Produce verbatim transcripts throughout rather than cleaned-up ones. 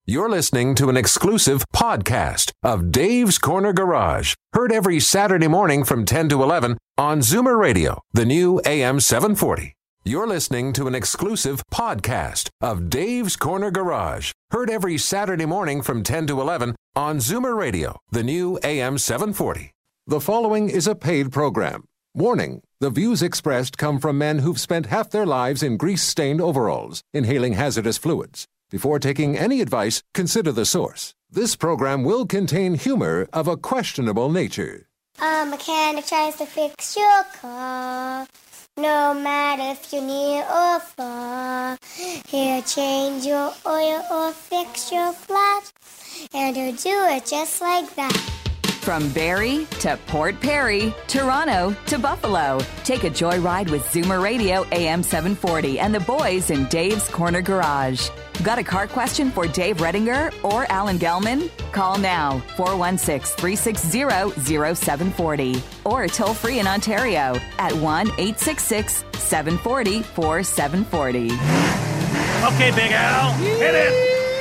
You're listening to an exclusive podcast of Dave's Corner Garage. Heard every Saturday morning from ten to eleven on Zoomer Radio, the new A M seven forty. You're listening to an exclusive podcast of Dave's Corner Garage. Heard every Saturday morning from ten to eleven on Zoomer Radio, the new A M seven forty. The following is a paid program. Warning, the views expressed come from men who've spent half their lives in grease-stained overalls, inhaling hazardous fluids. Before taking any advice, consider the source. This program will contain humor of a questionable nature. A mechanic tries to fix your car, no matter if you're near or far. He'll change your oil or fix your flat, and he'll do it just like that. From Barrie to Port Perry, Toronto to Buffalo, take a joyride with Zoomer Radio A M seven forty and the boys in Dave's Corner Garage. Got a car question for Dave Redinger or Alan Gelman? Call now, four one six, three six zero, zero seven four zero, or toll free in Ontario at one eight six six, seven four zero, four seven four zero. Okay, Big Al, hit it!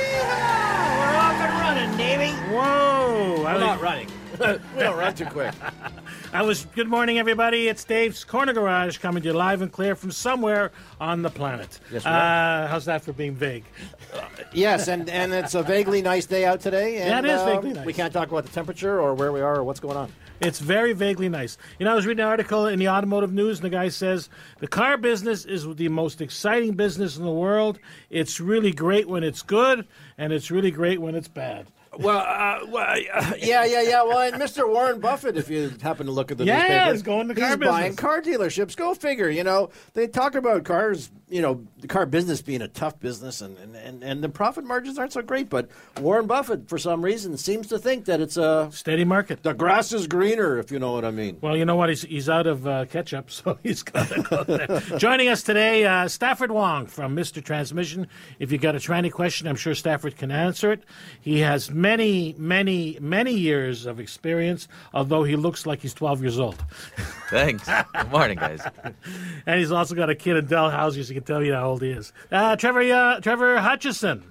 We're off and running, Davey. Whoa! We're I not was, running. We don't run too quick. I was. Good morning, everybody. It's Dave's Corner Garage coming to you live and clear from somewhere on the planet. Yes, we uh, how's that for being vague? Yes, and, and it's a vaguely nice day out today. And, Yeah, it is uh, vaguely nice. We can't talk about the temperature or where we are or what's going on. It's very vaguely nice. You know, I was reading an article in the automotive news, and the guy says the car business is the most exciting business in the world. It's really great when it's good, and it's really great when it's bad. Well, uh, well uh, yeah, yeah, yeah. Well, and Mister Warren Buffett, if you happen to look at the Yeah, newspaper, he's going to car he's buying business. car dealerships. Go figure. You know, they talk about cars, you know, the car business being a tough business, and, and, and, and the profit margins aren't so great. But Warren Buffett, for some reason, seems to think that it's a Steady market. the grass is greener, if you know what I mean. Well, you know what? He's he's out of uh, ketchup, so he's got to go there. Joining us today, uh, Stafford Wong from Mister Transmission. If you got a tranny question, I'm sure Stafford can answer it. He has many, many, many years of experience, although he looks like he's twelve years old. Thanks. Good morning, guys. And he's also got a kid in Dalhousie, so you can tell you how old he is. Uh, Trevor uh, Trevor Hutchison,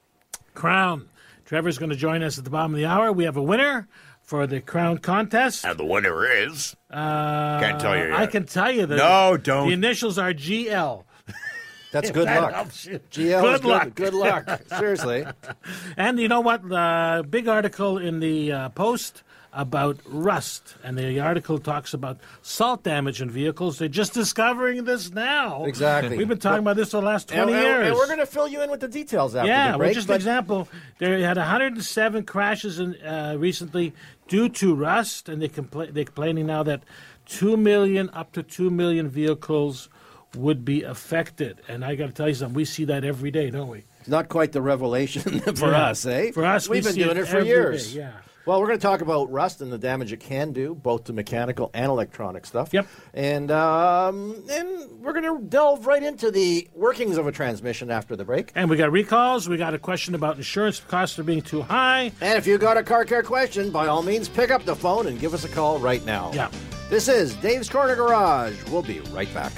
Crown. Trevor's going to join us at the bottom of the hour. We have a winner for the Crown contest. And the winner is. Uh, Can't tell you yet. I can tell you that. No, don't. The initials are G L. That's good That luck. helps you. G L Good is luck. Good, good luck. Seriously. And you know what? The big article in the uh, Post about rust. And the article talks about salt damage in vehicles. They're just discovering this now. Exactly. We've been talking about this for the last twenty and, and- years. and we're going to fill you in with the details after Yeah, the well, break. just an but- example. They had one hundred seven crashes in, uh, recently due to rust, and they compla- they're complaining now that two million, up to two million vehicles would be affected. And I got to tell you something, we see that every day, don't we? Not quite the revelation for Yeah. us, eh? For us, we've we been see doing it it for every years. day, yeah. Well, we're going to talk about rust and the damage it can do, both to mechanical and electronic stuff. Yep. And um, and we're going to delve right into the workings of a transmission after the break. And we got recalls. We got a question about insurance costs are being too high. And if you got a car care question, by all means, pick up the phone and give us a call right now. Yeah. This is Dave's Corner Garage. We'll be right back.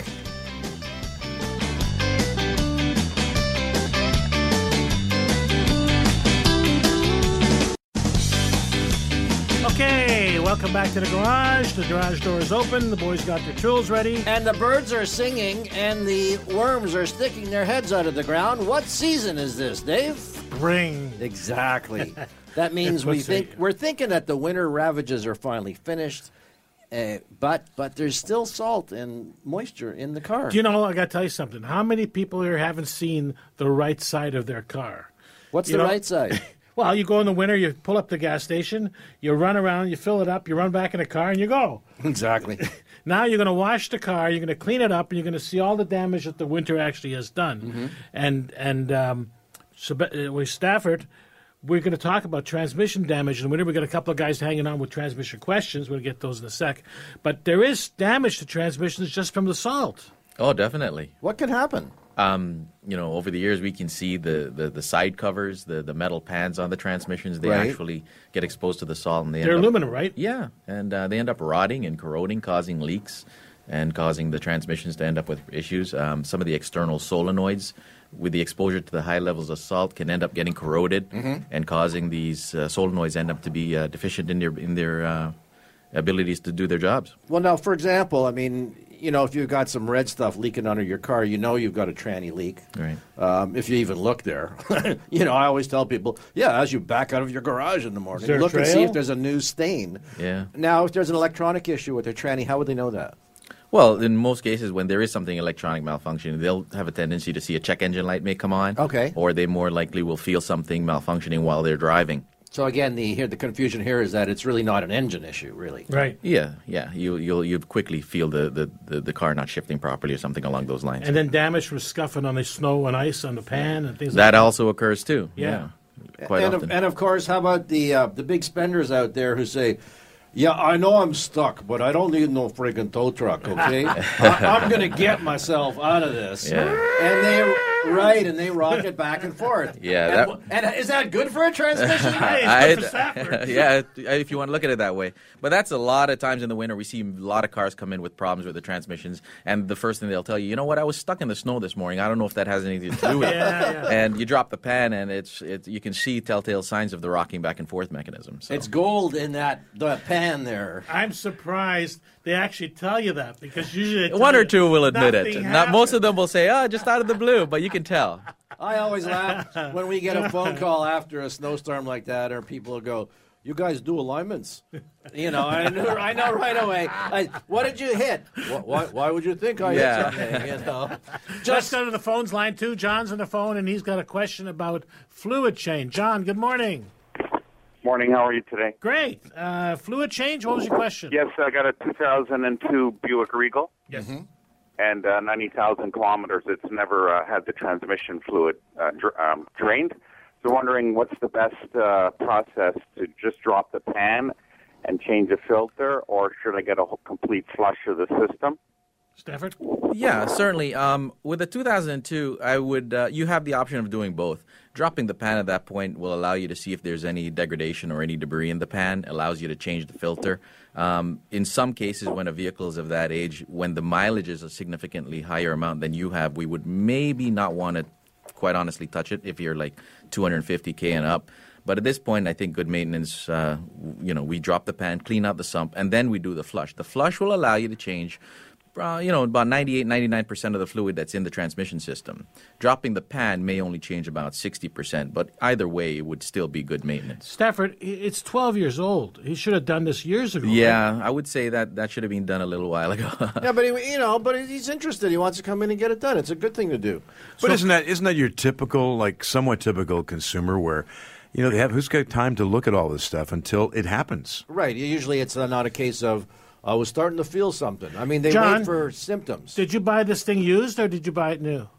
Okay, welcome back to the garage. The garage door is open. The boys got their tools ready. And the birds are singing, and the worms are sticking their heads out of the ground. What season is this, Dave? Spring. Exactly. That means we Let's see. think we're thinking that the winter ravages are finally finished, uh, but but there's still salt and moisture in the car. Do you know, I got to tell you something. How many people here haven't seen the right side of their car? What's you the know- right side? Well, you go in the winter, you pull up the gas station, you run around, you fill it up, you run back in the car, and you go. Exactly. Now you're going to wash the car, you're going to clean it up, and you're going to see all the damage that the winter actually has done. Mm-hmm. And and um, so, uh, with Stafford, we're going to talk about transmission damage in the winter. We've got a couple of guys hanging on with transmission questions. We'll get those in a sec. But there is damage to transmissions just from the salt. Oh, definitely. What can happen? Um, you know, over the years, we can see the, the, the side covers, the, the metal pads on the transmissions. They Right. actually get exposed to the salt, and they They're end up, aluminum, right? Yeah, and uh, they end up rotting and corroding, causing leaks. and causing the transmissions to end up with issues. Um, some of the external solenoids, with the exposure to the high levels of salt, can end up getting corroded mm-hmm. and causing these uh, solenoids end up to be uh, deficient in their in their uh, abilities to do their jobs. Well, now, for example, I mean, you know, if you've got some red stuff leaking under your car, you know you've got a tranny leak. Right. Um, if you even look there. You know, I always tell people, yeah, as you back out of your garage in the morning, look and see if there's a new stain. Yeah. Now, if there's an electronic issue with their tranny, how would they know that? Well, in most cases, when there is something electronic malfunctioning, they'll have a tendency to see a check engine light may come on. Okay. Or they more likely will feel something malfunctioning while they're driving. So again, the here the confusion here is that it's really not an engine issue, really. Right. Yeah, yeah. You you'll you quickly feel the, the, the, the car not shifting properly or something along those lines. And then damage from scuffing on the snow and ice on the pan and things that like that. also occurs too. Yeah. yeah quite and often. Of, and of course, how about the uh, the big spenders out there who say, yeah, I know I'm stuck, but I don't need no friggin' tow truck, okay? I, I'm going to get myself out of this. Yeah. And they, right, and they rock it back and forth. Yeah. And, that, and is that good for a transmission? Hey, I- it's good for Stafford. yeah, if you want to look at it that way. But that's a lot of times in the winter, we see a lot of cars come in with problems with the transmissions, and the first thing they'll tell you, you know what, I was stuck in the snow this morning. I don't know if that has anything to do with Yeah, it. yeah. And you drop the pan, and it's, it's you can see telltale signs of the rocking back and forth mechanism. So. It's gold in that the pan there. I'm surprised they actually tell you that because usually they tell One or you two will admit it. nothing Not most happened. of them will say, "Oh, just out of the blue," but you can tell. I always laugh when we get a phone call after a snowstorm like that, or people will go, you guys do alignments. You know, I know, I know right away. I, what did you hit? Wh- Why, why would you think I Yeah. hit something? You know, Let's just go to the phones line too. John's on the phone and he's got a question about fluid change. John, good morning. Morning. How are you today? Great. Uh, fluid change. What was your question? Yes, I got a two thousand two Buick Regal Yes. and uh, ninety thousand kilometers. It's never uh, had the transmission fluid uh, dr- um, drained. So wondering what's the best uh, process to just drop the pan and change the filter, or should I get a whole complete flush of the system? Stafford. Yeah, certainly. Um, with the two thousand two, I would. Uh, you have the option of doing both. Dropping the pan at that point will allow you to see if there's any degradation or any debris in the pan. Allows you to change the filter. Um, in some cases, when a vehicle is of that age, when the mileage is a significantly higher amount than you have, we would maybe not want to, quite honestly, touch it if you're like two hundred fifty K and up. But at this point, I think good maintenance, uh, you know, we drop the pan, clean out the sump, and then we do the flush. The flush will allow you to change, uh, you know, about ninety-eight, ninety-nine percent of the fluid that's in the transmission system. Dropping the pan may only change about sixty percent, but either way, it would still be good maintenance. Stafford, i- it's twelve years old. He should have done this years ago. right? Yeah, I would say that that should have been done a little while ago. yeah, but he, you know, but he's interested. He wants to come in and get it done. It's a good thing to do. But isn't that isn't that your typical, like somewhat typical consumer where, you know, they have who's got time to look at all this stuff until it happens? Right. Usually, it's uh, not a case of I was starting to feel something. I mean, they John, wait for symptoms. Did you buy this thing used or did you buy it new?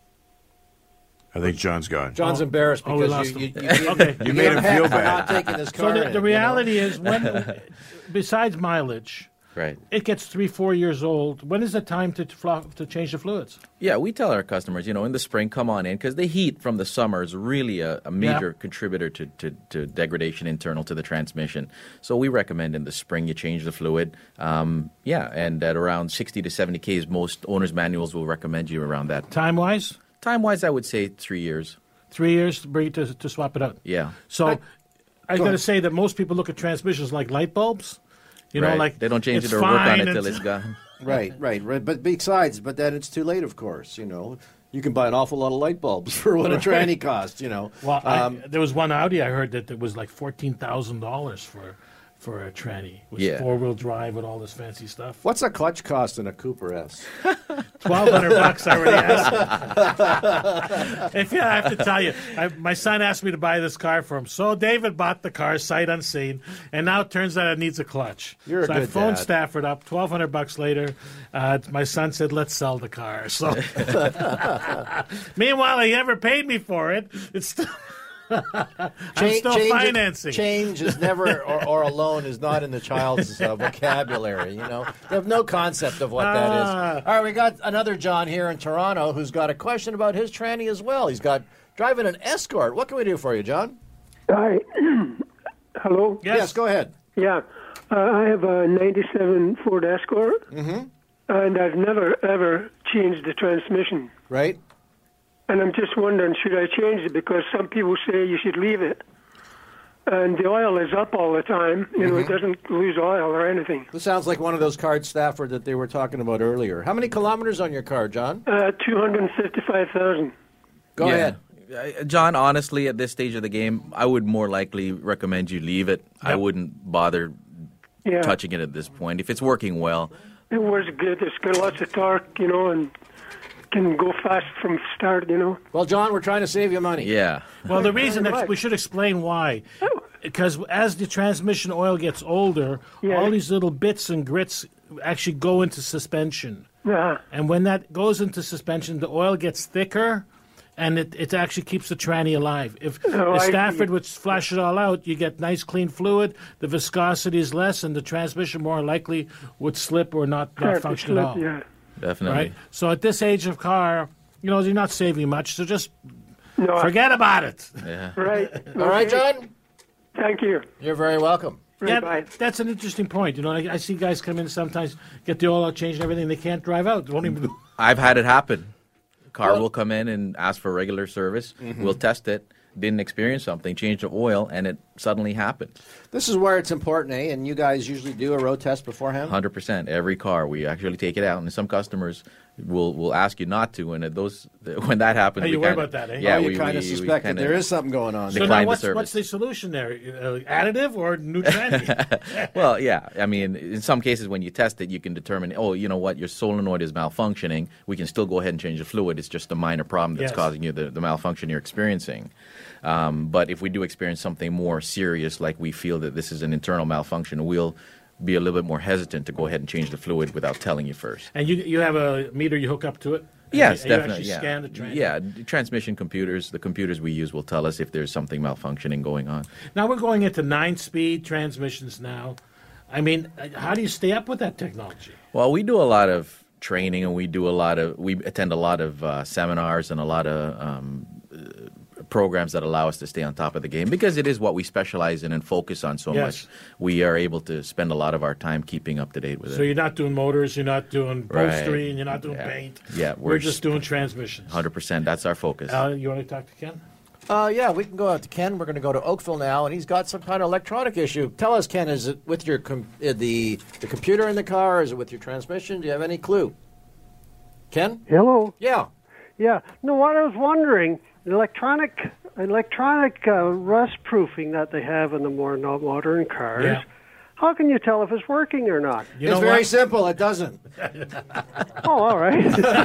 I think John's gone. John's embarrassed Oh, we because lost you, you, him. you, you, Okay. You made him heck feel for bad. not taking this car. So the, in, the you reality know? is, when besides mileage, Right. it gets three, four years old. When is the time to flo- to change the fluids? Yeah, we tell our customers, you know, in the spring, come on in, because the heat from the summer is really a, a major Yeah. contributor to, to, to degradation internal to the transmission. So we recommend in the spring you change the fluid. Um, yeah, and at around sixty to seventy Ks, most owner's manuals will recommend you around that. Time wise, Time-wise, I would say three years. three years to bring to, to swap it out. Yeah. So I, I Go got to ahead. say that most people look at transmissions like light bulbs. You know, Right. like they don't change it's it or work on fine, it till it's- it's gone. Right, right, right. But besides, but then it's too late, of course. You know, you can buy an awful lot of light bulbs for what a tranny costs. You know. Well, I, Um, there was one Audi I heard that it was like fourteen thousand dollars for for a tranny. It was Yeah. four wheel drive with all this fancy stuff. what's a clutch cost in a Cooper S? Twelve hundred bucks I already asked. If yeah, I have to tell you, I, my son asked me to buy this car for him. So David bought the car sight unseen, and now it turns out it needs a clutch. You're a so I good phoned dad. Stafford up. Twelve hundred bucks later, uh, my son said, "Let's sell the car." So meanwhile, he never paid me for it. It's still. I'm Cha- still change, financing. Change is never, or, or a loan is not in the child's uh, vocabulary. You know, they have no concept of what that Ah. is. All right, we got another John here in Toronto who's got a question about his tranny as well. He's got driving an Escort. What can we do for you, John? Hi. Hello? Yes. Yes, go ahead. Yeah. Uh, I have a ninety-seven Ford Escort. Mm-hmm. and I've never, ever changed the transmission. Right. And I'm just wondering, should I change it? Because some people say you should leave it. And the oil is up all the time. You know, Mm-hmm. it doesn't lose oil or anything. This sounds like one of those cars, Stafford, that they were talking about earlier. How many kilometers on your car, John? Uh, two hundred fifty-five thousand. Go Yeah. ahead. Uh, John, honestly, at this stage of the game, I would more likely recommend you leave it. I Yep. wouldn't bother Yeah. touching it at this point. If it's working well, It works good. It's got lots of torque, you know, and can go fast from start, you know. Well, John, we're trying to save you money. yeah. Well, the reason Right. that we should explain why. Because as the transmission oil gets older, Yeah. all these little bits and grits actually go into suspension. Uh-huh. And when that goes into suspension, the oil gets thicker, and it, it actually keeps the tranny alive. If Oh, the I Stafford see. would flush it all out, you get nice clean fluid, the viscosity is less, and the transmission more likely would slip or not, not Start to function slip, at all. Yeah. Definitely. Right? So at this age of car, you know, you're not saving much, so just No, I- forget about it. Yeah. Right. All right, Okay. John? Thank you. You're very welcome. Right, Yeah, bye. that's an interesting point. You know, I, I see guys come in sometimes, get the oil out changed and everything, they can't drive out. They won't even. I've had it happen. Car Well- will come in and ask for regular service. We'll test it. Didn't experience something, change the oil, and it suddenly happens. This is where it's important, eh? And you guys usually do a road test beforehand? one hundred percent. Every car, we actually take it out, and some customers will will ask you not to. And it- those when that happens, Oh, you we worry kinda- about that, eh? Yeah, oh, we you kind we- of we suspect that kinda- there is something going on. So there. Decline now, the what's, service. what's the solution there? Uh, additive or new tranny? Well, yeah. I mean, in some cases, when you test it, you can determine, oh, you know what, your solenoid is malfunctioning. We can still go ahead and change the fluid. It's just a minor problem that's Yes. causing you the, the malfunction you're experiencing. Um, but if we do experience something more serious, like we feel that this is an internal malfunction, we'll be a little bit more hesitant to go ahead and change the fluid without telling you first. And you you have a meter you hook up to it? Yes, And you definitely. actually Yeah. scan the tranny? yeah, d- transmission computers, the computers we use will tell us if there's something malfunctioning going on. Now we're going into nine-speed transmissions now. I mean, uh, how do you stay up with that technology? Well, we do a lot of training, and we do a lot of we attend a lot of uh, seminars and a lot of um, uh, programs that allow us to stay on top of the game because it is what we specialize in and focus on so Yes. much. We are able to spend a lot of our time keeping up to date with So it. you're not doing motors, you're not doing Right. upholstery, and you're not doing Yeah. paint. Yeah, we're, we're just s- doing transmissions. one hundred percent. That's our focus. Al, you want to talk to Ken? Uh, yeah, we can go out to Ken. We're going to go to Oakville now, and he's got some kind of electronic issue. Tell us, Ken, is it with your com- uh, the the computer in the car? Is it with your transmission? Do you have any clue? Ken? Hello. Yeah. Yeah. No, what I was wondering, electronic electronic uh, rust proofing that they have in the more no- modern cars. Yeah. How can you tell if it's working or not? You it's know very what? simple. It doesn't. Oh, all right.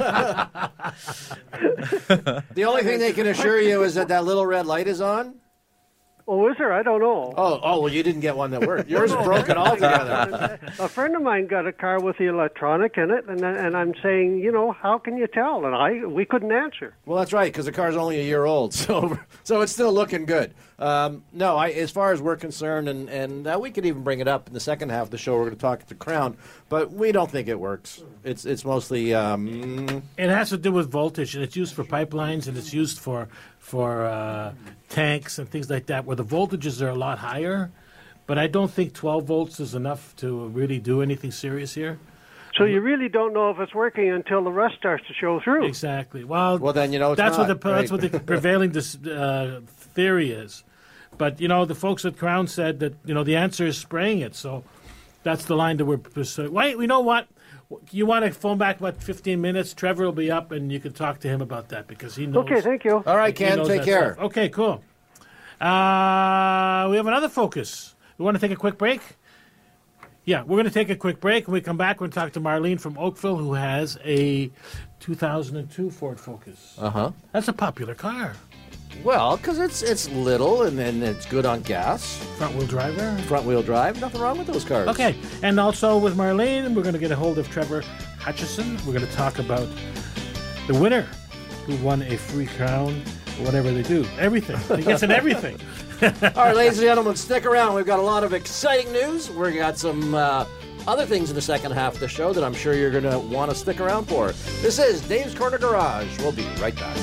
The only thing they can assure you is that that little red light is on. Oh, is there? I don't know. Oh, oh, well, you didn't get one that worked. Yours is broken altogether. A friend of mine got a car with the electronic in it, and then- and I'm saying, you know, how can you tell? And I we couldn't answer. Well, that's right, because the car's only a year old, so so it's still looking good. Um, no, I, as far as we're concerned, and and uh, we could even bring it up in the second half of the show. We're going to talk to Crown, but we don't think it works. It's it's mostly. Um, It has to do with voltage, and it's used for pipelines, and it's used for for uh, tanks and things like that, where the voltages are a lot higher. But I don't think twelve volts is enough to really do anything serious here. So you really don't know if it's working until the rust starts to show through. Exactly. Well, Well, then you know it's that's not, what the that's right? what the prevailing dis, uh, theory is. But you know, the folks at Crown said that you know the answer is spraying it. So that's the line that we're pursuing. Wait, you know what? You want to phone back about fifteen minutes? Trevor will be up, and you can talk to him about that because he knows. Okay, thank you. all right, he Ken, knows take that care. stuff. Okay, cool. Uh, we have another focus. We want to take a quick break? Yeah, we're going to take a quick break. When we come back, we're going to talk to Marlene from Oakville, who has a two thousand two Ford Focus. Uh huh. That's a popular car. Well, because it's it's little and then it's good on gas, Front-wheel driver. front wheel drive. Nothing wrong with those cars. Okay, and also with Marlene, we're going to get a hold of Trevor Hutchison. We're going to talk about the winner who won a free crown, whatever they do. Everything. He gets in everything. All right, ladies and gentlemen, stick around. We've got a lot of exciting news. We've got some uh, other things in the second half of the show that I'm sure you're going to want to stick around for. This is Dave's Corner Garage. We'll be right back.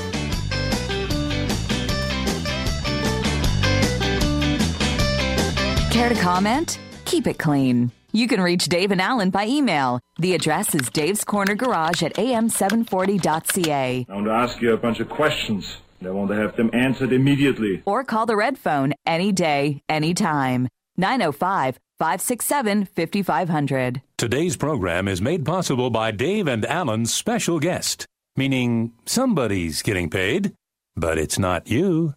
Care to comment? Keep it clean. You can reach Dave and Alan by email. The address is Dave's Corner Garage at A M seven forty dot C A. I want to ask you a bunch of questions. I want to have them answered immediately. Or call the Red Phone any day, anytime. nine oh five, five six seven, five five zero zero. Today's program is made possible by Dave and Alan's special guest, meaning somebody's getting paid, but it's not you.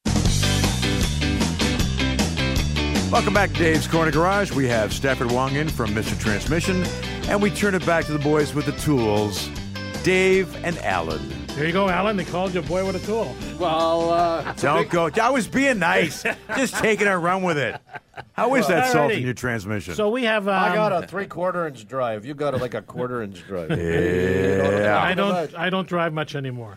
Welcome back to Dave's Corner Garage. We have Stafford Wong in from Mister Transmission, and we turn it back to the boys with the tools, Dave and Alan. There you go, Alan. They called you a boy with a tool. Well, uh, don't go. I was being nice, just taking a run with it. How is that salt in your transmission? So we have. Um, I got a three-quarter inch drive. You got a, like a quarter-inch drive. Yeah. I don't. I don't drive much anymore.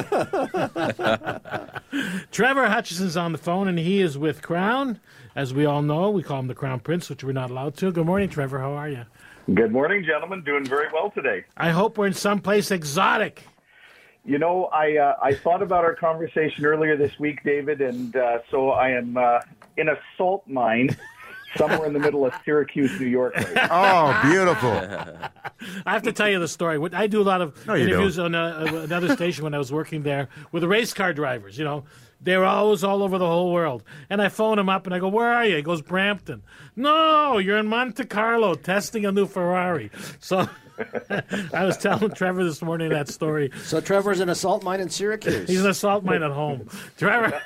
Trevor Hutchison's on the phone, and he is with Crown. As we all know, we call him the Crown Prince, which we're not allowed to. Good morning, Trevor. How are you? Good morning, gentlemen. Doing very well today. I hope we're in someplace exotic. You know, I uh, I thought about our conversation earlier this week, David, and uh, so I am uh, in a salt mine somewhere in the middle of Syracuse, New York. Right now. Oh, beautiful. I have to tell you the story. I do a lot of no, interviews on a, another station when I was working there with the race car drivers, you know. They were always all over the whole world. And I phone him up and I go, where are you? He goes, Brampton. No, you're in Monte Carlo testing a new Ferrari. So I was telling Trevor this morning that story. So Trevor's in a salt mine in Syracuse. He's in a salt mine at home. Trevor.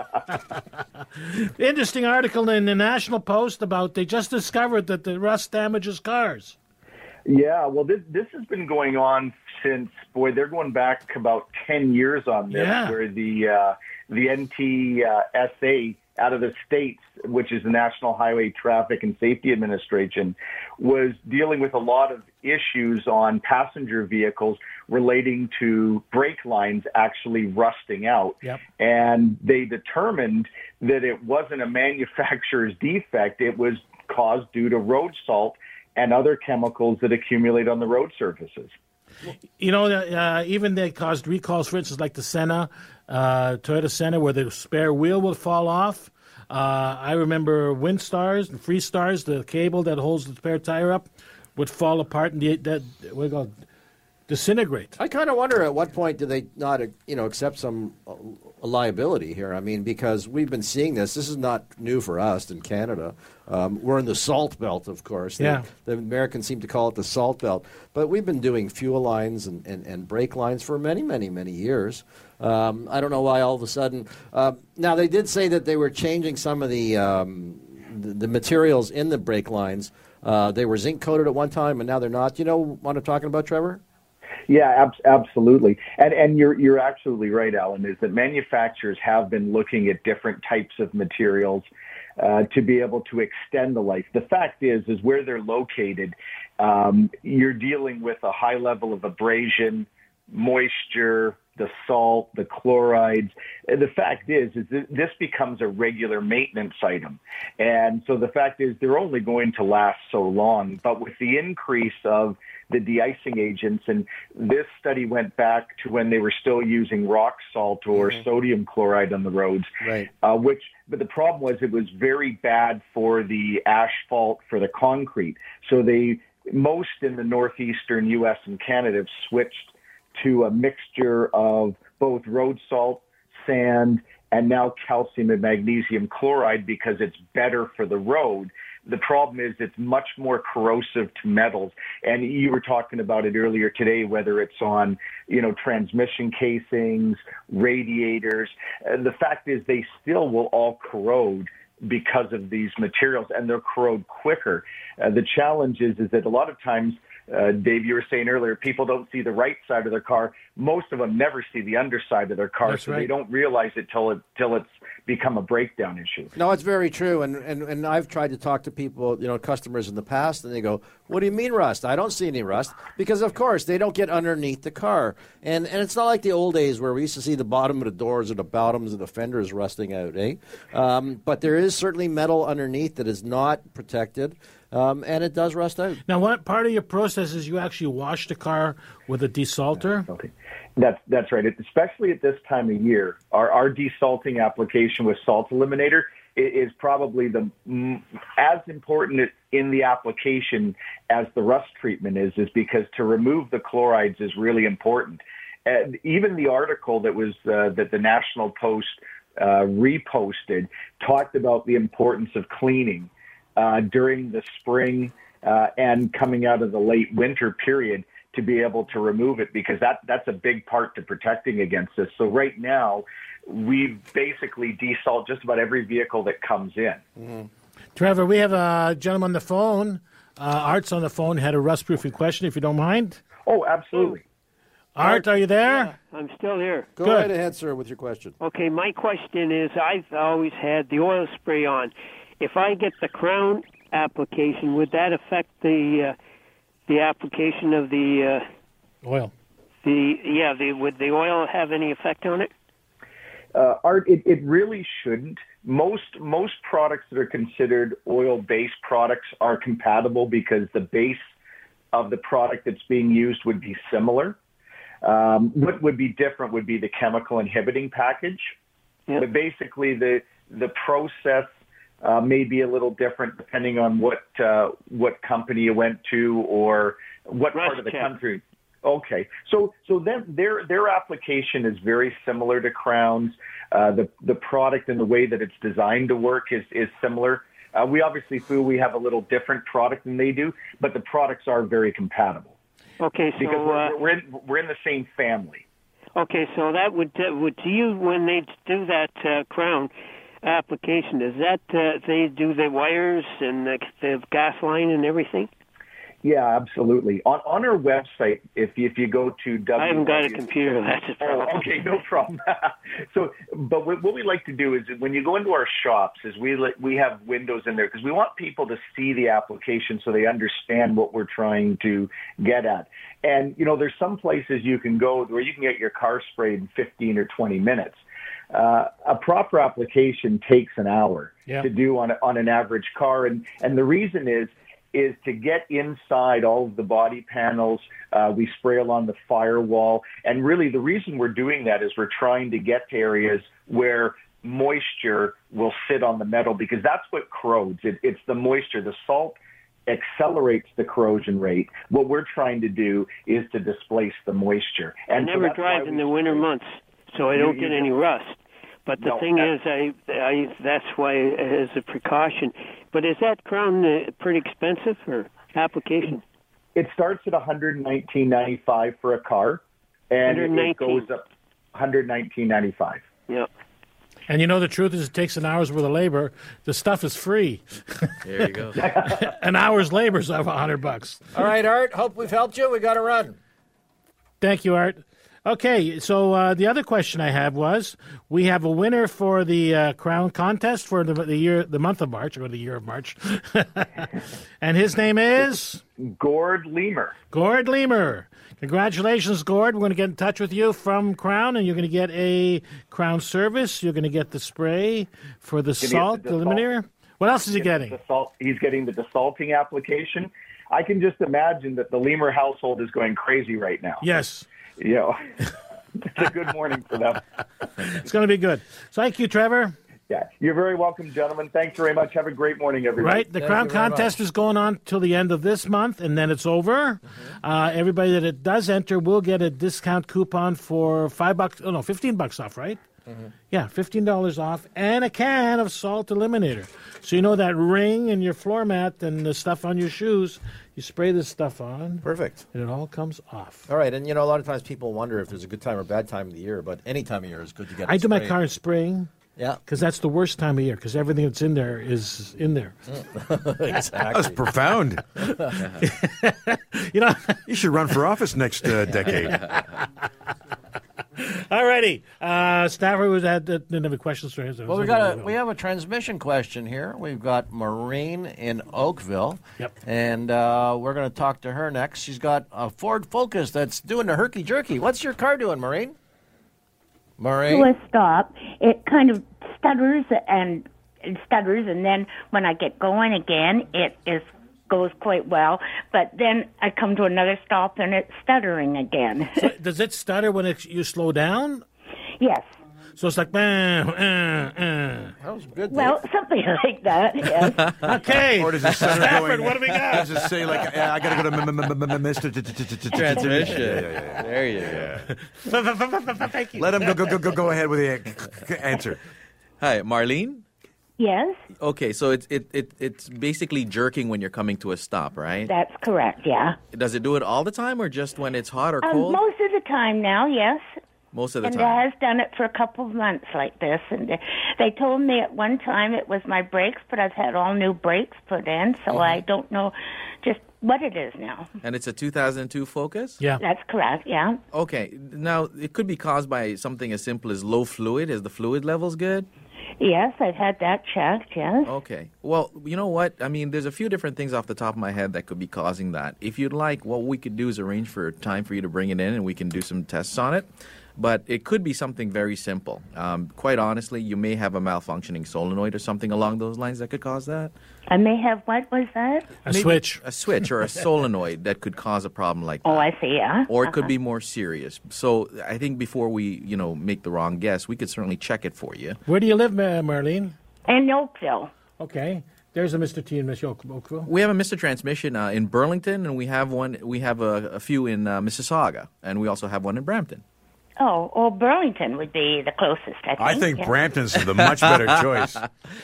Interesting article in the National Post about they just discovered that the rust damages cars. Yeah, well, this this has been going on since, boy, they're going back about ten years on this, Yeah. where the uh, the N T S A out of the States, which is the National Highway Traffic and Safety Administration, was dealing with a lot of issues on passenger vehicles relating to brake lines actually rusting out. Yep. And they determined that it wasn't a manufacturer's defect, it was caused due to road salt and other chemicals that accumulate on the road surfaces. You know, uh, even they caused recalls, for instance, like the Senna, uh, Toyota Senna, where the spare wheel would fall off. Uh, I remember Windstars and Freestars, the cable that holds the spare tire up, would fall apart and the, that what do you call it, disintegrate. I kind of wonder at what point do they not, you know, accept some uh, liability here? I mean, because we've been seeing this. This is not new for us in Canada. Um, we're in the salt belt, of course. Yeah. The, the Americans seem to call it the salt belt. But we've been doing fuel lines and, and, and brake lines for many, many, many years. Um, I don't know why all of a sudden. Uh, now, they did say that they were changing some of the, um, the, the materials in the brake lines. Uh, they were zinc coated at one time, and now they're not. You know what I'm talking about, Trevor? Yeah, ab- absolutely. And and you're you're absolutely right, Alan, is that manufacturers have been looking at different types of materials uh, to be able to extend the life. The fact is, is where they're located, um, you're dealing with a high level of abrasion, moisture, the salt, the chlorides. And the fact is, is that this becomes a regular maintenance item. And so the fact is they're only going to last so long. But with the increase of the de-icing agents, and this study went back to when they were still using rock salt or mm-hmm. sodium chloride on the roads, right. uh, which, but the problem was it was very bad for the asphalt, for the concrete. So they, most in the northeastern U S and Canada have switched to a mixture of both road salt, sand, and now calcium and magnesium chloride because it's better for the road. The problem is it's much more corrosive to metals. And you were talking about it earlier today, whether it's on, you know, transmission casings, radiators. Uh, the fact is they still will all corrode because of these materials, and they'll corrode quicker. Uh, the challenge is, is that a lot of times, uh, Dave, you were saying earlier, people don't see the right side of their car. Most of them never see the underside of their car, That's so right. they don't realize it till it till it's become a breakdown issue. No, it's very true, and, and and I've tried to talk to people, you know, customers in the past, and they go, "What do you mean rust? I don't see any rust," because of course they don't get underneath the car, and and it's not like the old days where we used to see the bottom of the doors and the bottoms of the fenders rusting out, eh? Um, but there is certainly metal underneath that is not protected. Um, and it does rust out. Now, what part of your process is you actually wash the car with a desalter? Okay. That's that's right. It, especially at this time of year, our, our desalting application with Salt Eliminator is probably the as important in the application as the rust treatment is, is because to remove the chlorides is really important. And even the article that was uh, that the National Post uh, reposted talked about the importance of cleaning uh, during the spring uh, and coming out of the late winter period to be able to remove it, because that that's a big part to protecting against this. So right now, we basically desalt just about every vehicle that comes in. Mm-hmm. Trevor, we have a gentleman on the phone. Uh, Art's on the phone, had a rust-proofing question, if you don't mind. Oh, absolutely. Art, are you there? Yeah, I'm still here. Go Good. right ahead, sir, with your question. Okay, my question is, I've always had the oil spray on. If I get the Crown application, would that affect the uh, the application of the uh, oil? The yeah, the would the oil have any effect on it? Uh, Art, it, it really shouldn't. Most most products that are considered oil-based products are compatible because the base of the product that's being used would be similar. Um, what would be different would be the chemical inhibiting package. Yep. But basically, the the process uh, may be a little different depending on what uh, what company you went to or what Rust part of the check. country. Okay, so so then their their application is very similar to Crown's. Uh, the the product and the way that it's designed to work is is similar. Uh, we obviously feel we have a little different product than they do, but the products are very compatible. Okay, so because we're, uh, we're in we're in the same family. Okay, so that would uh, would do you when they do that uh, Crown application? Does that uh, they do the wires and the, the gas line and everything? Yeah, absolutely. On on our website, if you, if you go to W, I haven't got a computer. That's a problem. Oh, okay, no problem. So, but what, what we like to do is when you go into our shops, is we let, we have windows in there because we want people to see the application so they understand what we're trying to get at. And you know, there's some places you can go where you can get your car sprayed in fifteen or twenty minutes. Uh, a proper application takes an hour yeah. to do on on an average car, and and the reason is. is to get inside all of the body panels. Uh, we spray along the firewall. And really the reason we're doing that is we're trying to get to areas where moisture will sit on the metal because that's what corrodes. It, it's the moisture. The salt accelerates the corrosion rate. What we're trying to do is to displace the moisture. And I so never that's drive why in we the winter spray. months, so I don't You- get you any don't. rust. But the No, thing that- is, I, I that's why as a precaution. But is that Crown uh, pretty expensive for application? It starts at one hundred nineteen ninety-five for a car, and it- it goes up one hundred nineteen ninety-five. Yep. And you know the truth is it takes an hour's worth of labor. The stuff is free. There you go. An hour's labor is a hundred bucks. All right, Art, hope we've helped you. We got to run. Thank you, Art. Okay, so uh, the other question I have was, we have a winner for the uh, Crown contest for the, the year, the month of March, or the year of March, and his name is Gord Lemur. Gord Lemur. Congratulations, Gord. We're going to get in touch with you from Crown, and you're going to get a Crown service. You're going to get the spray for the Gonna get salt the desalt. eliminator. What else is he getting? The salt, he's getting the desalting application. I can just imagine that the Lemur household is going crazy right now. Yes. You know, it's a good morning for them. It's going to be good. Thank you, Trevor. Yeah, you're very welcome, gentlemen. Thanks very much. Have a great morning, everybody. Right, the Crown contest is going on till the end of this month, and then it's over. Mm-hmm. Uh, everybody that it does enter will get a discount coupon for five bucks. Oh no, fifteen bucks off, right? Mm-hmm. Yeah, fifteen dollars off, and a can of salt eliminator. So you know that ring and your floor mat and the stuff on your shoes. You spray this stuff on. Perfect. And it all comes off. All right, and you know, a lot of times people wonder if there's a good time or bad time of the year, but any time of year is good to get I it do my sprayed. car in spring. Yeah. Because that's the worst time of year, because everything that's in there is in there. Exactly. That's profound. You know, you should run for office next uh, decade. All righty. Uh, Stafford was had uh, didn't have any questions for him. so- Well, we got a we have a transmission question here. We've got Maureen in Oakville. Yep. And uh, we're going to talk to her next. She's got a Ford Focus that's doing the herky jerky. What's your car doing, Maureen? Maureen. To a stop, it kind of stutters and it stutters, and then when I get going again, it is goes quite well. But then I come to another stop, and it's stuttering again. So does it stutter when it, you slow down? Yes. So it's like, eh, eh, eh. That was good. Well, something like that, yes. Okay. Or does it start Stafford, going? what do we got? Does it say like, yeah, I got to go to m- m- m- Mister Transmission. Yeah, yeah, yeah. There you go. Thank you. Let him go, go, go, go, go ahead with the answer. Hi, Marlene. Yes, Okay, so it's it, it it's basically jerking when you're coming to a stop, right? that's correct, yeah. Does it do it all the time, or just when it's hot or Um, cold? most of the time now, yes. Most of the and time. it has done it for a couple of months like this. And they, they told me at one time it was my brakes, but I've had all new brakes put in, so I don't know just what it is now. And it's a two thousand two Focus? Yeah. That's correct, yeah. Okay, now it could be caused by something as simple as low fluid. Is the fluid levels good? Yes, I've had that checked, yes. Okay. Well, you know what? I mean, there's a few different things off the top of my head that could be causing that. If you'd like, what we could do is arrange for a time for you to bring it in and we can do some tests on it. But it could be something very simple. Um, quite honestly, you may have a malfunctioning solenoid or something along those lines that could cause that. I may have, what was that? A switch. A switch or a solenoid that could cause a problem like that. Oh, I see, yeah. Or it could Uh-huh. be more serious. So I think before we, you know, make the wrong guess, we could certainly check it for you. Where do you live, Ma- Marlene? In Oakville. Okay. There's a Mister T and Miss Oak- Oakville. We have a Mister Transmission uh, in Burlington, and we have one. We have a, a few in uh, Mississauga, and we also have one in Brampton. Oh, well, Burlington would be the closest, I think. I think yeah. Brampton's the much better choice.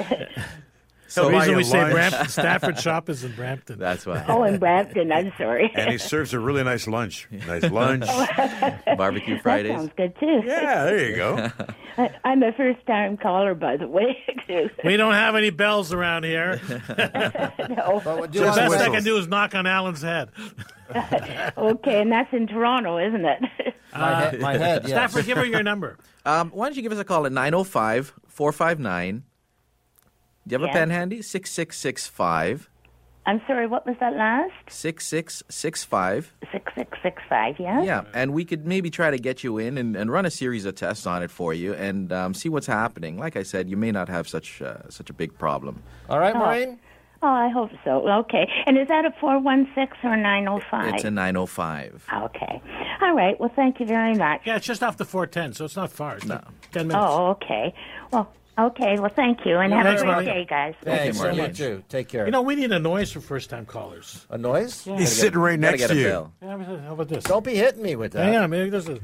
So the buy reason you we say lunch. Brampton, Stafford shop is in Brampton. That's why. Oh, in Brampton, I'm sorry. And he serves a really nice lunch. Nice lunch. Barbecue That Fridays. sounds good, too. Yeah, there you go. I, I'm a first-time caller, by the way. too. We don't have any bells around here. No. But we do The Just want best I whistles. can do is knock on Alan's head. Okay, and that's in Toronto, isn't it? my, head, my head. Yes. Stafford, give her your number. Um, why don't you give us a call at nine oh five, four five nine. Do you have Yeah. a pen handy? six six six five. I'm sorry, what was that last? six six six five. six six six five, yeah? Yeah, and we could maybe try to get you in and, and run a series of tests on it for you and um, see what's happening. Like I said, you may not have such uh, such a big problem. All right, Oh. Maureen? Oh, I hope so. Okay. And is that a four one six or nine oh five? It's a nine oh five. Okay. All right. Well, thank you very much. Yeah, it's just off the four ten, so it's not far. It's like ten minutes. Oh, okay. Well, okay. Well, thank you, and Yeah, have thanks, a great Marlene. day, guys. Thanks, Marlene. you too. Take care. You know, we need a noise for first-time callers. a noise? He's sitting right Gotta next get to a you. bill. Yeah, how about this? Don't be hitting me with that. Hang on, maybe this is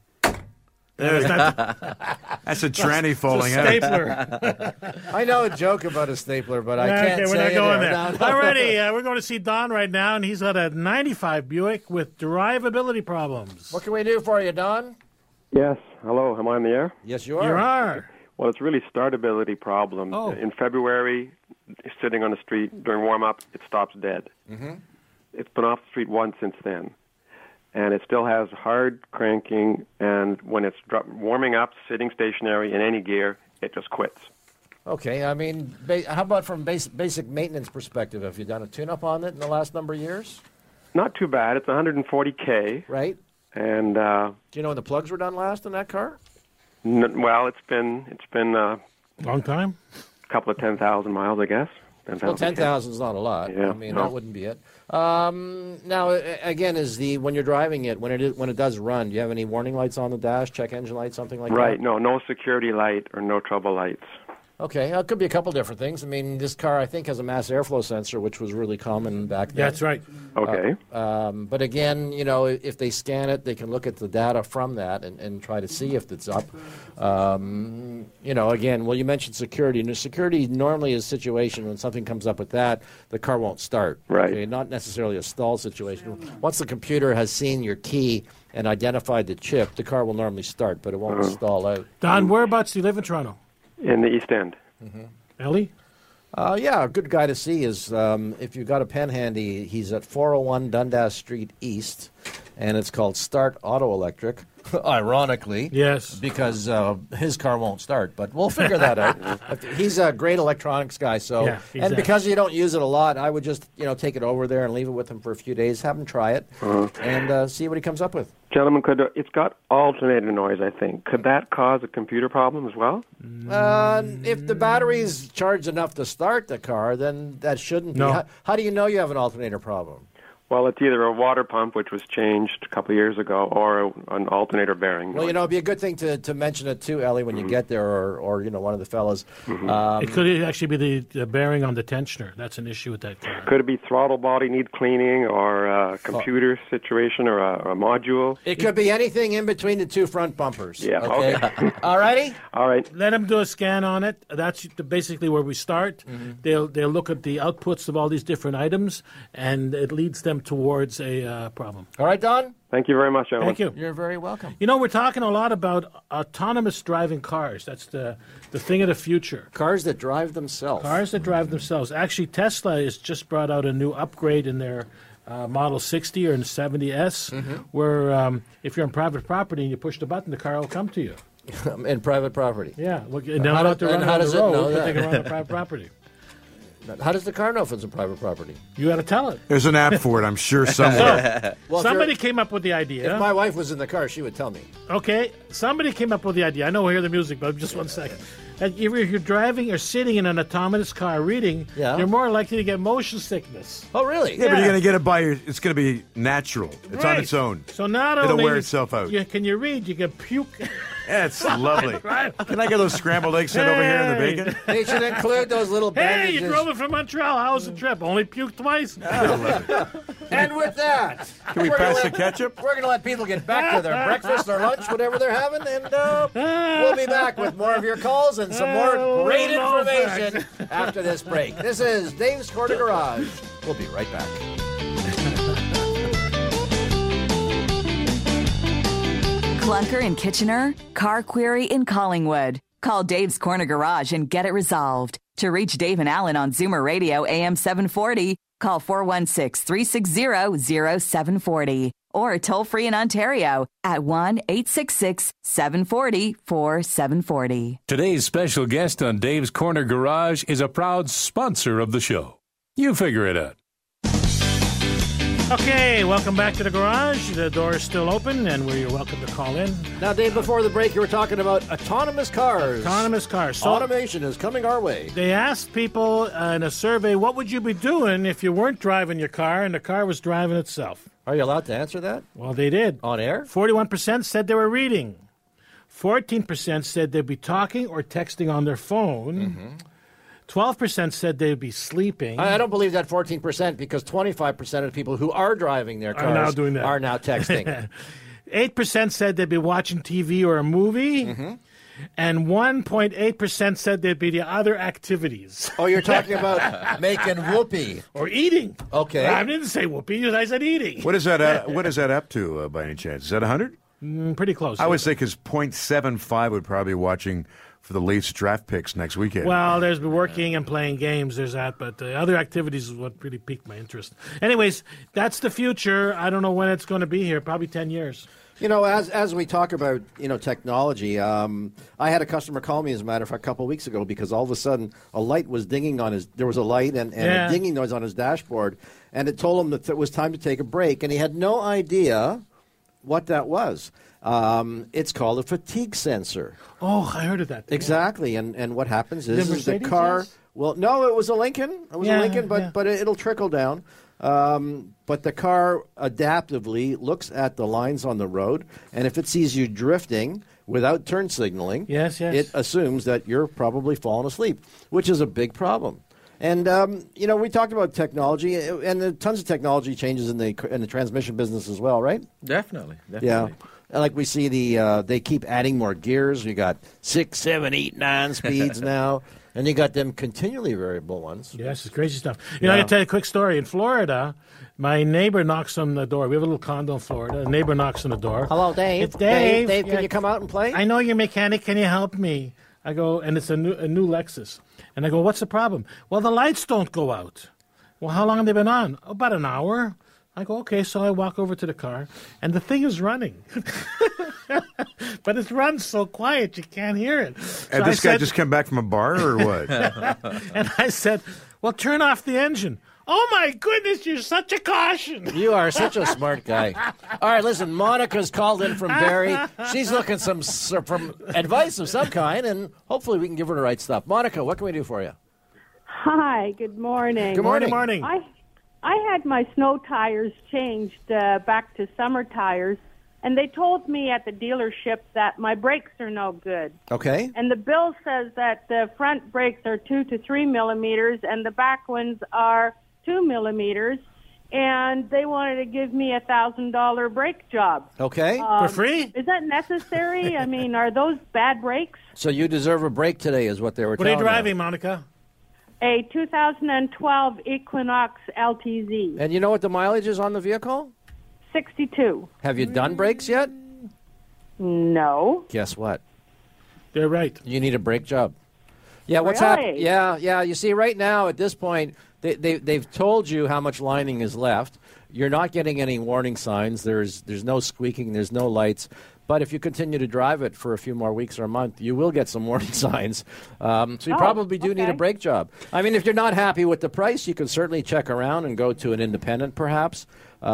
There's- not That's a tranny a falling out. stapler. I know a joke about a stapler, but I Yeah, can't okay, we're say not it going here. there. No, no. Alrighty, uh, we're going to see Don right now, and he's got a ninety-five Buick with drivability problems. What can we do for you, Don? Yes. Hello. Am I on the air? Yes, you are. You are. Well, it's really startability problem. Oh. In February, sitting on the street during warm-up, it stops dead. Mm-hmm. It's been off the street once since then. And it still has hard cranking, and when it's dro- warming up, sitting stationary in any gear, it just quits. Okay, I mean, ba- how about from base- basic maintenance perspective? Have you done a tune-up on it in the last number of years? Not too bad. It's one hundred forty K. Right. And, uh, Do you know when the plugs were done last in that car? n- well, it's been it's been uh, Long time? a couple of ten thousand miles, I guess. Well, ten thousand is not a lot. Yeah, I mean, no. that wouldn't be it. Um, now, a- again, is the when you're driving it when it is, when it does run? Do you have any warning lights on the dash, check engine light, something like Right. that? No, no security light or no trouble lights. Okay, uh, it could be a couple different things. I mean, this car I think has a mass airflow sensor, which was really common back then. That's right. Okay. Uh, um, but again, you know, if they scan it, they can look at the data from that and, and try to see if it's up. Um, you know, again, well, you mentioned security. And security normally is a situation when something comes up with that, the car won't start. Right. Okay? Not necessarily a stall situation. Once the computer has seen your key and identified the chip, the car will normally start, but it won't Uh-huh. stall out. Don, whereabouts do you live in Toronto? In the East End. Ellie? Uh, yeah, a good guy to see is um, if you've got a pen handy, he's at four oh one Dundas Street East, and it's called Start Auto Electric, ironically. Yes. Because uh, his car won't start, but we'll figure that out. He's a great electronics guy, so Yeah, he's and a- because you don't use it a lot, I would just you know take it over there and leave it with him for a few days, have him try it, Uh-huh. and uh, see what he comes up with. Gentlemen, could uh, it's got alternator noise, I think. Could that cause a computer problem as well? Uh, if the battery's charged enough to start the car, then that shouldn't No. be. How, how do you know you have an alternator problem? Well, it's either a water pump, which was changed a couple of years ago, or a, an alternator bearing. Well, you know, it'd be a good thing to, to mention it too, Ellie, when you get there, or, or you know, one of the fellas. Mhm. Um, It could actually be the, the bearing on the tensioner. That's an issue with that car. Could it be throttle body need cleaning, or a computer situation, or a, or a module? It could be anything in between the two front bumpers. Yeah, okay. All righty? All right. Let them do a scan on it. That's basically where we start. Mm-hmm. They'll they'll look at the outputs of all these different items, and it leads them towards a uh, problem. All right, Don? Thank you very much, Alan. Thank you. You're very welcome. You know, we're talking a lot about autonomous driving cars. That's the, the thing of the future. Cars that drive themselves. Cars that drive themselves. Actually, Tesla has just brought out a new upgrade in their uh, Model sixty or in seventy S, Mhm. where um, if you're on private property and you push the button, the car will come to you. In private property. Yeah. Look, And they don't how have do- to and run how on does the it road, know but that? they can run on private property. How does the car know if it's a private property? You got to tell it. There's an app for it, I'm sure, somewhere. Well, if Somebody you're- came up with the idea. If my wife was in the car, she would tell me. Okay, somebody came up with the idea. I know we hear the music, but just one second. That if you're driving or sitting in an autonomous car reading, Yeah. you're more likely to get motion sickness. Oh, really? Yeah, but you're going to get it by your, it's going to be natural. It's on Right. its own. So not It'll only wear itself out. You, can you read, you can puke. That's lovely. Right. Can I get those scrambled eggs sent over here in the Hey. bacon? They should include those little Hey, bandages. you drove it from Montreal. How was the trip? Only puked twice? And with that, Can we we're pass gonna the let- ketchup? We're going to let people get back to their breakfast or lunch, whatever they're having, and uh, we'll be back with more of your calls and some more Oh, great no information after this break. This is Dave's Corner Garage. We'll be right back. Clunker in Kitchener? Car query in Collingwood? Call Dave's Corner Garage and get it resolved. To reach Dave and Alan on Zoomer Radio A M seven forty, call four one six, three six zero, zero seven four zero or toll free in Ontario at one eight six six, seven four zero, four seven four zero. Today's special guest on Dave's Corner Garage is a proud sponsor of the show. You figure it out. Okay, welcome back to the garage. The door is still open, and we're welcome to call in. Now, Dave, before the break, you were talking about autonomous cars. Autonomous cars. So Automation is coming our way. they asked people uh, in a survey, what would you be doing if you weren't driving your car and the car was driving itself? Are you allowed to answer that? Well, they did. On air? forty-one percent said they were reading. fourteen percent said they'd be talking or texting on their phone. Mm-hmm. twelve percent said they'd be sleeping. I I don't believe that fourteen percent because twenty-five percent of the people who are driving their Are cars now doing that. are now texting. eight percent said they'd be watching T V or a movie. Mm-hmm. And one point eight percent said they'd be the other activities. Oh, you're talking about making whoopee. Or eating. Okay. I didn't say whoopee, I said eating. What is that? Uh, what is that up to, uh, by any chance? Is that one hundred? Mm, pretty close. I would say because point seven five would probably be watching for the Leafs draft picks next weekend. Well, there's working and playing games. There's that, but the other activities is what really piqued my interest. Anyways, that's the future. I don't know when it's going to be here. Probably ten years. You know, as as we talk about, you know, technology, um, I had a customer call me, as a matter of fact, a couple of weeks ago because all of a sudden a light was dinging on his, there was a light and, and Yeah. a dinging noise on his dashboard, and it told him that it was time to take a break, and he had no idea what that was. Um, it's called a fatigue sensor. Oh, I heard of that. Exactly, and and what happens The is, is the Mercedes car. is? Well, no, it was a Lincoln. It was Yeah, a Lincoln, but yeah. but it, it'll trickle down. Um, but the car adaptively looks at the lines on the road, and if it sees you drifting without turn signaling, Yes, yes. it assumes that you're probably falling asleep, which is a big problem. And um, you know, we talked about technology, and there are tons of technology changes in the in the transmission business as well, right? Definitely, definitely. Yeah. Like we see the uh, they keep adding more gears. You got six, seven, eight, nine speeds now, and you got them continually variable ones. Yes, it's crazy stuff. You know, Yeah. I can tell you a quick story. In Florida, my neighbor knocks on the door. We have a little condo in Florida. A neighbor knocks on the door. Hello, Dave. It's Dave. Dave, Yeah. can you come out and play? I know you're a mechanic. Can you help me? I go, and it's a new, a new Lexus. And I go, what's the problem? Well, the lights don't go out. Well, how long have they been on? About an hour. I go, okay, so I walk over to the car, and the thing is running. But it runs so quiet, you can't hear it. So and I this guy said- just come back from a bar or what? and I said, well, turn off the engine. Oh, my goodness, you're such a caution. You are such a smart guy. All right, listen, Monica's called in from Barrie. She's looking some from advice of some kind, and hopefully we can give her the right stuff. Monica, what can we do for you? Hi, good morning. Good morning. Morning. I I had my snow tires changed uh, back to summer tires, and they told me at the dealership that my brakes are no good. Okay. And the bill says that the front brakes are two to three millimeters, and the back ones are two millimeters. And they wanted to give me a thousand dollar brake job. Okay. Um, For free? Is that necessary? I mean, are those bad brakes? So you deserve a break today, is what they were What are you telling driving, Monica? A two thousand twelve Equinox L T Z. And you know what the mileage is on the vehicle? sixty-two. Have you done brakes yet? No. Guess what? They're right. You need a brake job. Yeah, what's Really? happening? Yeah, yeah. You see, right now at this point, they, they they've told you how much lining is left. You're not getting any warning signs. There's there's no squeaking. There's no lights. But if you continue to drive it for a few more weeks or a month, you will get some warning signs. Um, so you Oh, probably do need a okay. brake job. I mean, if you're not happy with the price, you can certainly check around and go to an independent, perhaps.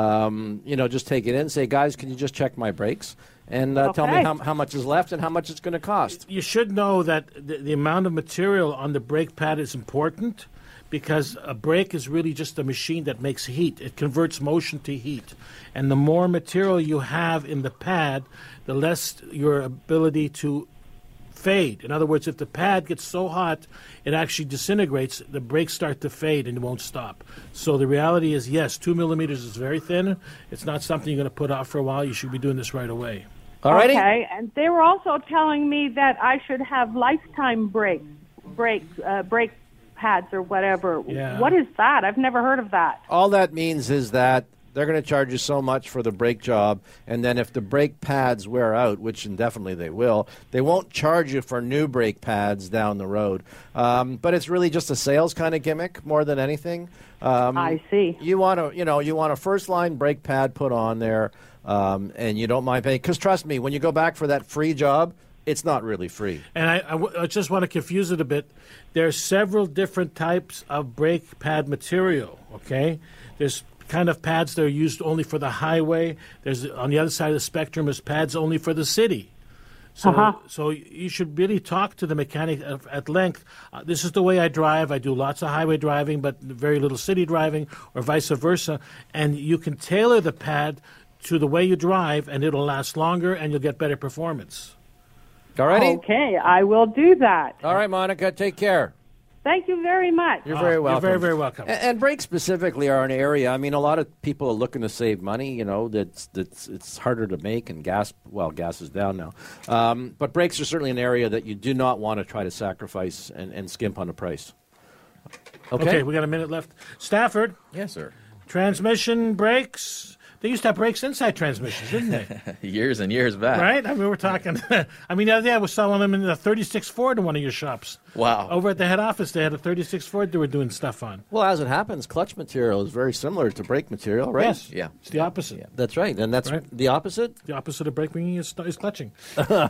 Um, you know, just take it in. Say, guys, can you just check my brakes? And uh, tell me Okay. how, how much is left and how much it's going to cost. You should know that the, the amount of material on the brake pad is important because a brake is really just a machine that makes heat. It converts motion to heat. And the more material you have in the pad, the less your ability to fade. In other words, if the pad gets so hot it actually disintegrates, the brakes start to fade and it won't stop. So the reality is, yes, two millimeters is very thin. It's not something you're going to put off for a while. You should be doing this right away. Alrighty. Okay, and they were also telling me that I should have lifetime brakes, brakes, uh, brake pads or whatever. Yeah. What is that? I've never heard of that. All that means is that they're going to charge you so much for the brake job, and then if the brake pads wear out, which indefinitely they will, they won't charge you for new brake pads down the road. Um, but it's really just a sales kind of gimmick more than anything. Um, I see. You want to, you know, you want a first line brake pad put on there, um, and you don't mind paying. Because trust me, when you go back for that free job, it's not really free. And I, I w- I just want to confuse it a bit. There are several different types of brake pad material, okay? There's kind of pads that are used only for the highway. There's, on the other side of the spectrum, is pads only for the city. So, Uh-huh. so you should really talk to the mechanic at, at length. Uh, this is the way I drive. I do lots of highway driving, but very little city driving, or vice versa. And you can tailor the pad to the way you drive, and it'll last longer, and you'll get better performance. All righty? Okay, I will do that. All right, Monica, take care. Thank you very much. You're very welcome. very, very welcome. And, and brakes specifically are an area. I mean, a lot of people are looking to save money. You know, that's that's it's harder to make, and gas. Well, gas is down now. Um, but brakes are certainly an area that you do not want to try to sacrifice and, and skimp on the price. Okay? Okay, we got a minute left. Stafford. Yes, sir. Transmission, brakes. They used to have brakes inside transmissions, didn't they? Years and years back. Right? I mean, we're talking. I mean, the other day I was selling them in a thirty-six Ford in one of your shops. Wow. Over at the head office, they had a thirty-six Ford they were doing stuff on. Well, as it happens, clutch material is very similar to brake material, right? Yes. Yeah. It's the opposite. That's right. And that's Right. the opposite? The opposite of braking is, is clutching. There'll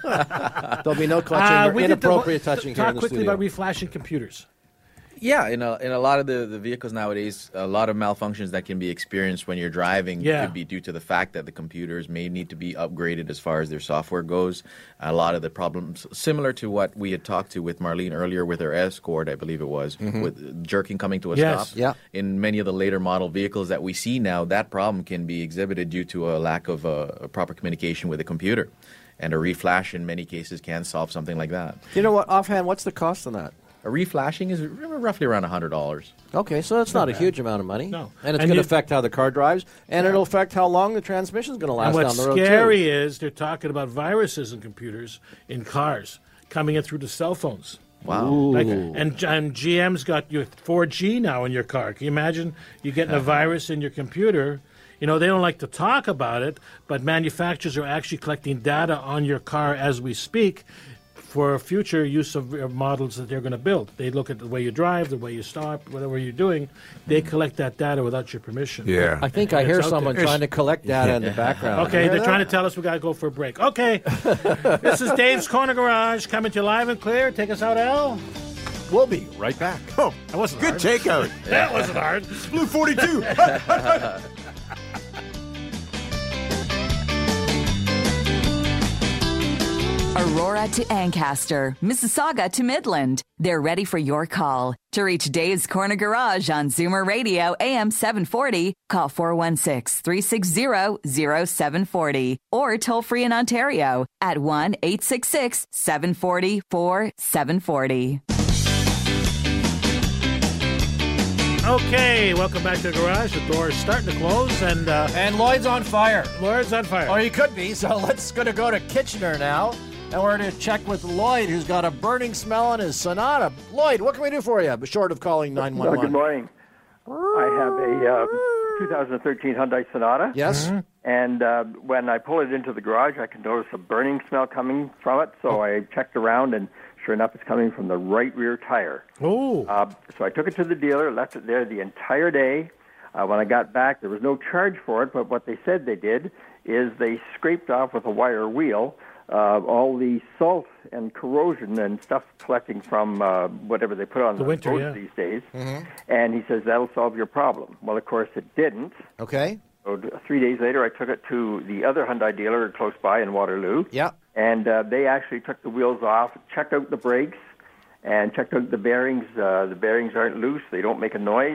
be no clutching Uh, or we did the- inappropriate touching here Talk in the quickly studio. about reflashing computers. Yeah, in a, in a lot of the, the vehicles nowadays, a lot of malfunctions that can be experienced when you're driving Yeah. could be due to the fact that the computers may need to be upgraded as far as their software goes. A lot of the problems, similar to what we had talked to with Marlene earlier with her Escort, I believe it was, Mhm. with jerking coming to a Yes. stop. Yeah. In many of the later model vehicles that we see now, that problem can be exhibited due to a lack of uh, proper communication with the computer. And a reflash in many cases can solve something like that. You know what? Offhand, what's the cost on that? A reflashing is roughly around one hundred dollars. Okay, so that's not, a huge amount of money. No. And it's And going to you- affect how the car drives, and it'll affect how long the transmission's going to last And what's down the road, scary too. is they're talking about viruses in computers in cars coming in through the cell phones. Wow. Like, Ooh. and, and G M's got your four G now in your car. Can you imagine you getting a virus in your computer? You know, they don't like to talk about it, but manufacturers are actually collecting data on your car as we speak for future use of uh, models that they're going to build. They look at the way you drive, the way you stop, whatever you're doing. They collect that data without your permission. Yeah. I think I It's hear out someone there. trying to collect data in the background. Okay, You hear they're trying to that? tell us we got to go for a break. Okay, this is Dave's Corner Garage coming to you live and clear. Take us out, Al. We'll be right back. Oh, that wasn't good hard. takeout. That wasn't hard. Blue forty-two. A Aurora to Ancaster, Mississauga to Midland. They're ready for your call. To reach Dave's Corner Garage on Zoomer Radio A M seven forty, call four one six, three six zero, zero seven four zero or toll free in Ontario at one eight six six, seven four zero, four seven four zero. Okay, welcome back to the garage. The door is starting to close, and uh, and Lloyd's on fire. Lloyd's on fire. Or he could be. So let's going to go to Kitchener now, and we're going to check with Lloyd, who's got a burning smell on his Sonata. Lloyd, what can we do for you? Short of calling nine one one. Uh, good morning. I have a uh, two thousand thirteen Hyundai Sonata. Yes. Mm-hmm. And uh, when I pull it into the garage, I can notice a burning smell coming from it. So I checked around, and sure enough, it's coming from the right rear tire. Oh. Uh, so I took it to the dealer, left it there the entire day. Uh, when I got back, there was no charge for it, but what they said they did is they scraped off with a wire wheel uh, all the salt and corrosion and stuff collecting from uh, whatever they put on the the winter, roads yeah. these days. Mm-hmm. And he says that'll solve your problem. Well, of course, it didn't. Okay. So d- three days later, I took it to the other Hyundai dealer close by in Waterloo. Yeah. And uh, they actually took the wheels off, checked out the brakes, and checked out the bearings. Uh, the bearings aren't loose. They don't make a noise.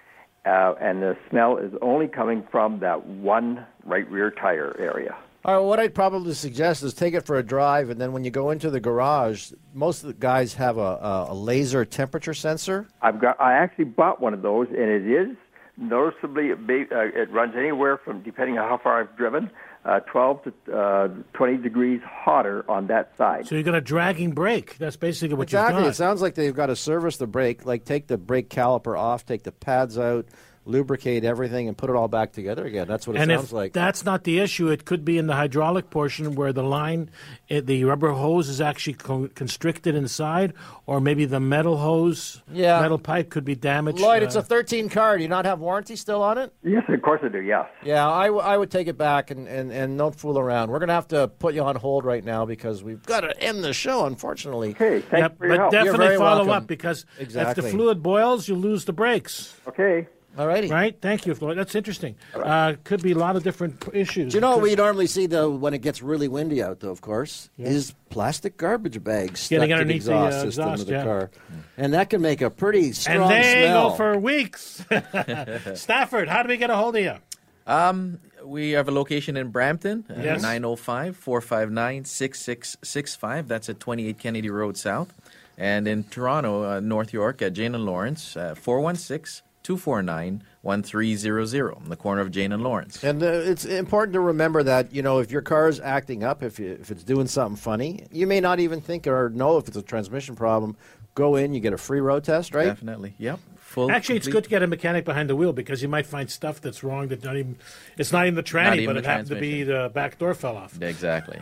Uh, and the smell is only coming from that one right rear tire area. All right, what I'd probably suggest is take it for a drive, and then when you go into the garage, most of the guys have a, a, a laser temperature sensor. I've got. I actually bought one of those, and it is noticeably. Uh, it runs anywhere from, depending on how far I've driven, uh, twelve to uh, twenty degrees hotter on that side. So you got a dragging brake. That's basically what Exactly. you've got. It sounds like they've got to service the brake, like take the brake caliper off, take the pads out, lubricate everything, and put it all back together again. That's what it and sounds if like. that's not the issue, it could be in the hydraulic portion where the line, eh, the rubber hose is actually co- constricted inside, or maybe the metal hose, Yeah. metal pipe could be damaged. Lloyd, it's uh, a thirteen car. Do you not have warranty still on it? Yes, of course I do, yes. Yeah, I, w- I would take it back and, and, and don't fool around. We're going to have to put you on hold right now because we've got to end the show, unfortunately. Okay, thanks yeah, for your but help. You're definitely very follow welcome. up because Exactly. if the fluid boils, you lose the brakes. Okay. All righty. Right? Thank you, Floyd. That's interesting. Uh, could be a lot of different p- issues. Do you know what Could- we normally see, though, when it gets really windy out, though, of course, Yeah. is plastic garbage bags stuck Getting to the underneath the, exhaust uh, system exhaust, of the yeah. car. And that can make a pretty strong And they smell. go for weeks. Stafford, how do we get a hold of you? Um, we have a location in Brampton, uh, Yes. nine oh five, four five nine, six six six five. That's at twenty-eight Kennedy Road South. And in Toronto, uh, North York, at Jane and Lawrence, uh, four one six, two four nine, one three zero zero, in the corner of Jane and Lawrence. And uh, it's important to remember that, you know, if your car is acting up, if, you, if it's doing something funny, you may not even think or know if it's a transmission problem. Go in, you get a free road test, right? Definitely, yep. Full, Actually, it's complete- good to get a mechanic behind the wheel because you might find stuff that's wrong that not even it's not even the Not tranny, even but the it happened to be the back door fell off. Exactly.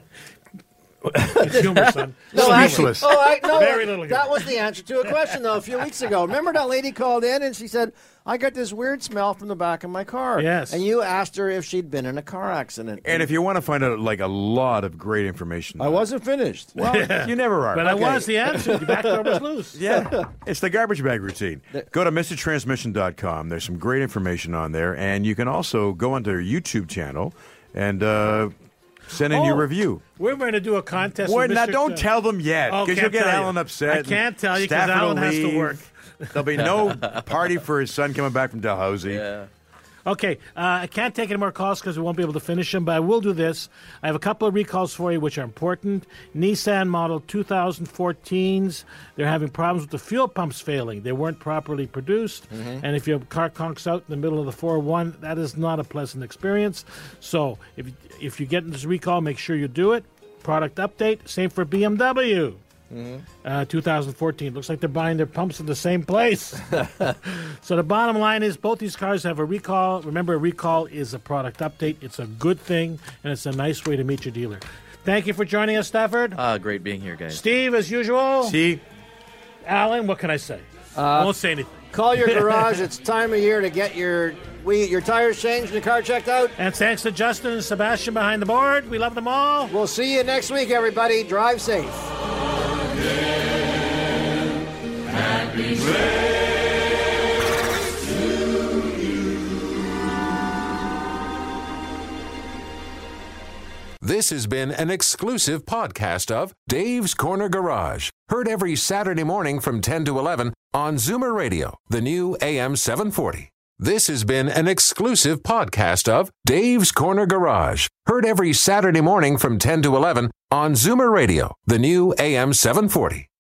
It's humor, son. No, actually, useless. oh, I, no, Very little that humor. was the answer to a question, though, a few weeks ago. Remember that lady called in and she said, I got this weird smell from the back of my car. Yes. And you asked her if she'd been in a car accident. And if you want to find out like a lot of great information, I wasn't finished. well, you never are. But I Okay. was the answer. The back door was loose. Yeah, it's the garbage bag routine. Go to Mister Transmission dot com. There's some great information on there, and you can also go onto their YouTube channel and uh, send in Oh, your review. We're going to do a contest. Well, with now, Mister don't Ch- tell them yet, Oh, because can't you'll get tell you. Alan upset. I can't tell you 'cause Stafford Alan will has to leave. work. There'll be no party for his son coming back from Dalhousie. Yeah. Okay, uh, I can't take any more calls because we won't be able to finish them, but I will do this. I have a couple of recalls for you which are important. Nissan model twenty fourteens, they're having problems with the fuel pumps failing. They weren't properly produced, Mm-hmm. and if your car conks out in the middle of the four oh one, that is not a pleasant experience. So if, if you get this recall, make sure you do it. Product update, same for B M W. Mm-hmm. Uh, two thousand fourteen. Looks like they're buying their pumps in the same place. So the bottom line is both these cars have a recall. Remember, a recall is a product update. It's a good thing, and it's a nice way to meet your dealer. Thank you for joining us, Stafford. Ah, great being here, guys. Steve, as usual. See? Alan, what can I say? Uh, I won't say anything. Call your garage. It's time of year to get your we your tires changed and your car checked out. And thanks to Justin and Sebastian behind the board. We love them all. We'll see you next week, everybody. Drive safe. This has been an exclusive podcast of Dave's Corner Garage. Heard every Saturday morning from ten to eleven on Zoomer Radio, the new A M seven forty. This has been an exclusive podcast of Dave's Corner Garage. Heard every Saturday morning from ten to eleven on Zoomer Radio, the new A M seven forty.